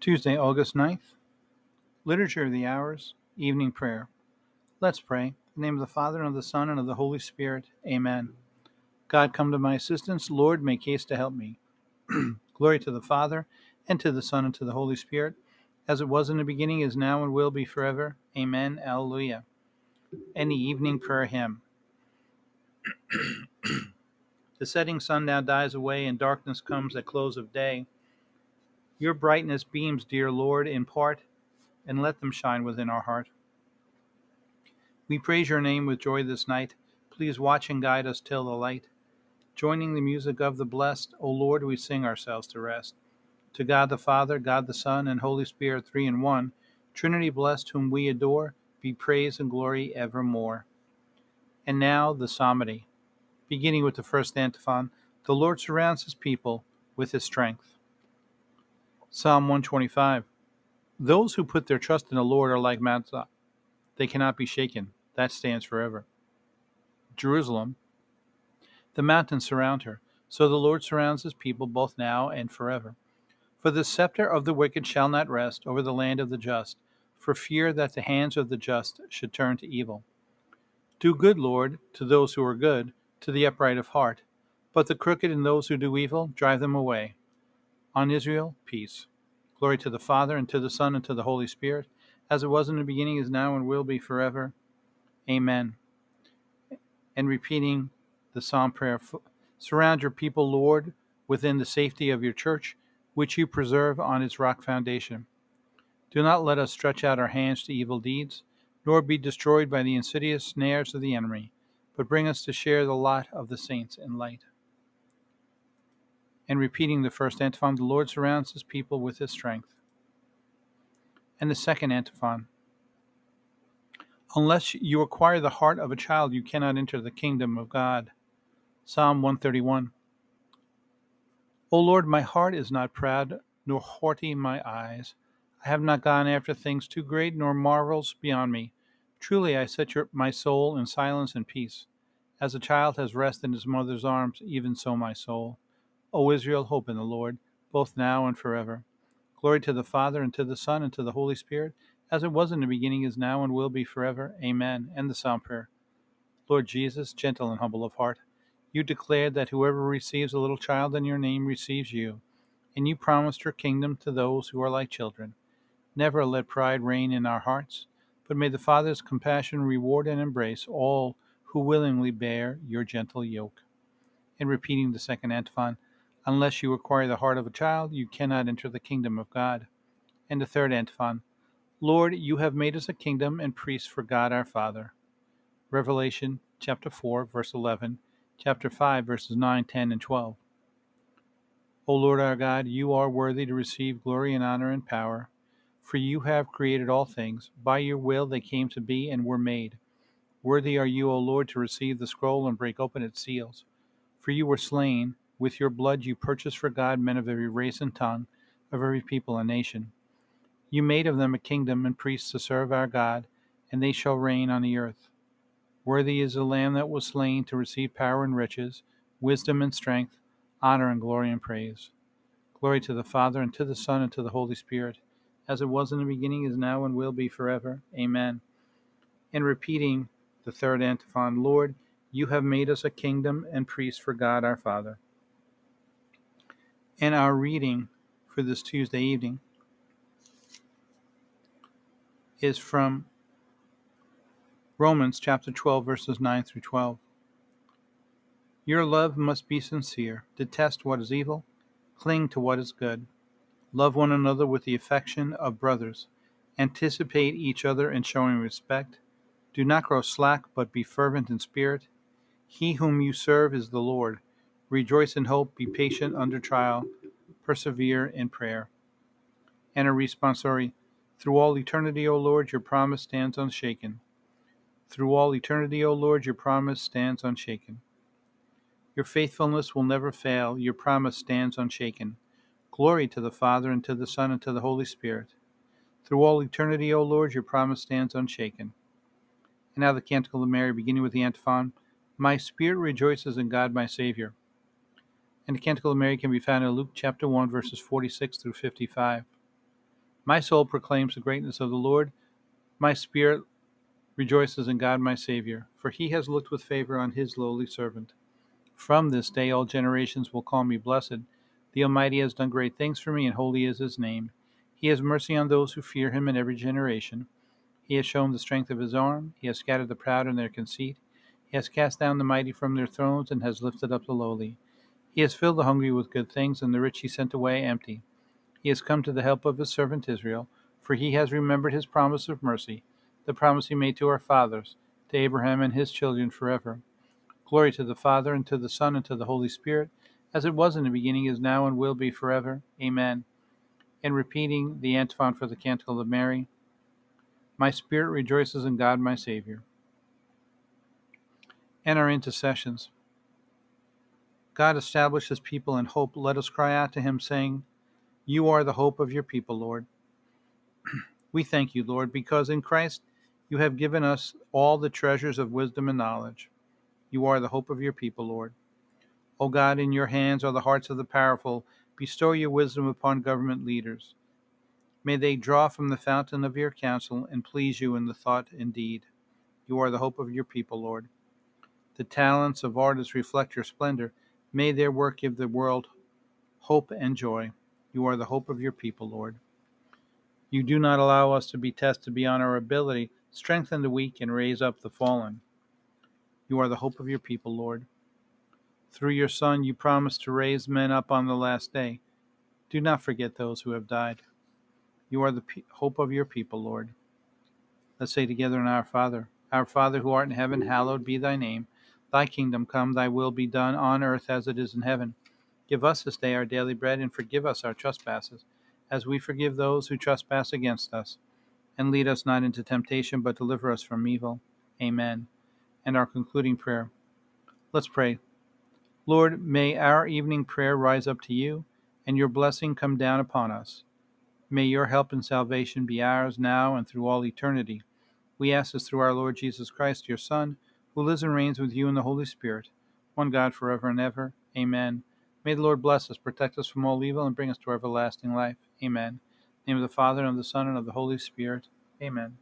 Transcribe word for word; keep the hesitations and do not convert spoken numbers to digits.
Tuesday, August ninth, Liturgy of the Hours, Evening Prayer. Let's pray. In the name of the Father, and of the Son, and of the Holy Spirit. Amen. God, come to my assistance. Lord, make haste to help me. Glory to the Father, and to the Son, and to the Holy Spirit, as it was in the beginning, is now, and will be forever. Amen. Alleluia. And the Evening Prayer Hymn. The setting sun now dies away, and darkness comes at close of day. Your brightness beams, dear Lord, impart, and let them shine within our heart. We praise your name with joy this night. Please watch and guide us till the light. Joining the music of the blessed, O Lord, we sing ourselves to rest. To God the Father, God the Son, and Holy Spirit, three in one, Trinity blessed, whom we adore, be praise and glory evermore. And now the psalmody. Beginning with the first antiphon, the Lord surrounds his people with his strength. Psalm one twenty-five. Those who put their trust in the Lord are like Mount Zion. They cannot be shaken. That stands forever. Jerusalem. The mountains surround her, so the Lord surrounds his people both now and forever. For the scepter of the wicked shall not rest over the land of the just, for fear that the hands of the just should turn to evil. Do good, Lord, to those who are good, to the upright of heart, but the crooked and those who do evil, drive them away. On Israel, peace. Glory to the Father, and to the Son, and to the Holy Spirit, as it was in the beginning, is now, and will be forever. Amen. And repeating the psalm prayer, surround your people, Lord, within the safety of your church, which you preserve on its rock foundation. Do not let us stretch out our hands to evil deeds, nor be destroyed by the insidious snares of the enemy, but bring us to share the lot of the saints in light. And repeating the first antiphon, the Lord surrounds his people with his strength. And the second antiphon, unless you acquire the heart of a child, you cannot enter the kingdom of God. Psalm one thirty-one. O Lord, my heart is not proud, nor haughty my eyes. I have not gone after things too great, nor marvels beyond me. Truly I set your, my soul in silence and peace. As a child has rest in his mother's arms, even so my soul. O Israel, hope in the Lord, both now and forever. Glory to the Father, and to the Son, and to the Holy Spirit, as it was in the beginning, is now, and will be forever. Amen. And the psalm prayer. Lord Jesus, gentle and humble of heart, you declared that whoever receives a little child in your name receives you, and you promised your kingdom to those who are like children. Never let pride reign in our hearts, but may the Father's compassion reward and embrace all who willingly bear your gentle yoke. In repeating the second antiphon, unless you acquire the heart of a child, you cannot enter the kingdom of God. And the third antiphon, Lord, you have made us a kingdom and priests for God our Father. Revelation chapter four, verse eleven, chapter five, verses nine, ten, and twelve. O Lord our God, you are worthy to receive glory and honor and power, for you have created all things. By your will they came to be and were made. Worthy are you, O Lord, to receive the scroll and break open its seals. For you were slain, with your blood you purchased for God men of every race and tongue, of every people and nation. You made of them a kingdom and priests to serve our God, and they shall reign on the earth. Worthy is the Lamb that was slain to receive power and riches, wisdom and strength, honor and glory and praise. Glory to the Father, and to the Son, and to the Holy Spirit, as it was in the beginning, is now, and will be forever. Amen. And repeating the third antiphon, Lord, you have made us a kingdom and priests for God our Father. And our reading for this Tuesday evening is from Romans chapter twelve, verses nine through twelve. Your love must be sincere. Detest what is evil. Cling to what is good. Love one another with the affection of brothers. Anticipate each other in showing respect. Do not grow slack, but be fervent in spirit. He whom you serve is the Lord. Rejoice in hope. Be patient under trial. Persevere in prayer. And a responsory. Through all eternity, O Lord, your promise stands unshaken. Through all eternity, O Lord, your promise stands unshaken. Your faithfulness will never fail. Your promise stands unshaken. Glory to the Father, and to the Son, and to the Holy Spirit. Through all eternity, O Lord, your promise stands unshaken. And now the Canticle of Mary, beginning with the antiphon, My spirit rejoices in God my Savior. And the Canticle of Mary can be found in Luke chapter one, verses forty-six through fifty-five. My soul proclaims the greatness of the Lord. My spirit rejoices in God my Savior, for he has looked with favor on his lowly servant. From this day all generations will call me blessed. The Almighty has done great things for me, and holy is his name. He has mercy on those who fear him in every generation. He has shown the strength of his arm. He has scattered the proud in their conceit. He has cast down the mighty from their thrones, and has lifted up the lowly. He has filled the hungry with good things, and the rich he sent away empty. He has come to the help of his servant Israel, for he has remembered his promise of mercy, the promise he made to our fathers, to Abraham and his children forever. Glory to the Father, and to the Son, and to the Holy Spirit, as it was in the beginning, is now, and will be forever. Amen. And repeating the antiphon for the Canticle of Mary, my spirit rejoices in God my Savior. And our intercessions. God establish his people in hope. Let us cry out to him, saying, You are the hope of your people, Lord. We thank you, Lord, because in Christ you have given us all the treasures of wisdom and knowledge. You are the hope of your people, Lord. O God, in your hands are the hearts of the powerful. Bestow your wisdom upon government leaders. May they draw from the fountain of your counsel and please you in the thought and deed. You are the hope of your people, Lord. The talents of artists reflect your splendor. May their work give the world hope and joy. You are the hope of your people, Lord. You do not allow us to be tested beyond our ability. Strengthen the weak and raise up the fallen. You are the hope of your people, Lord. Through your Son, you promised to raise men up on the last day. Do not forget those who have died. You are the pe- hope of your people, Lord. Let's say together in Our Father. Our Father who art in heaven, hallowed be thy name. Thy kingdom come, thy will be done on earth as it is in heaven. Give us this day our daily bread, and forgive us our trespasses, as we forgive those who trespass against us. And lead us not into temptation, but deliver us from evil. Amen. And our concluding prayer. Let's pray. Lord, may our evening prayer rise up to you, and your blessing come down upon us. May your help and salvation be ours now and through all eternity. We ask this through our Lord Jesus Christ, your Son, who lives and reigns with you in the Holy Spirit, one God forever and ever. Amen. May the Lord bless us, protect us from all evil, and bring us to everlasting life. Amen. In the name of the Father, and of the Son, and of the Holy Spirit. Amen.